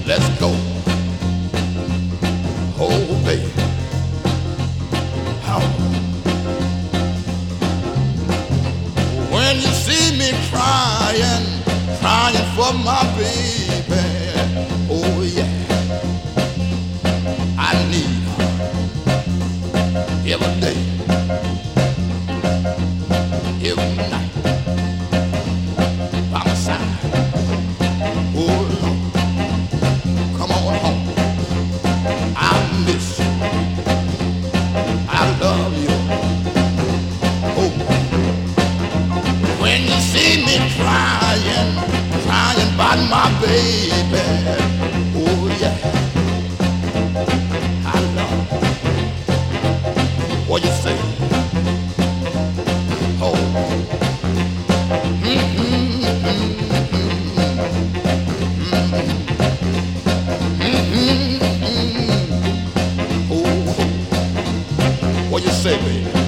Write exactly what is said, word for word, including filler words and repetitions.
Let's go. Oh, baby. How? When you see me crying, crying for my baby, oh yeah, I need her every day, every night, by my side. Oh Lord, come on home. I miss you. I love you. Oh, when you see me crying, crying about my baby, oh yeah, I love you. What you say? Oh, mm-hmm, mm-hmm, mm-hmm. Oh, what you say, baby?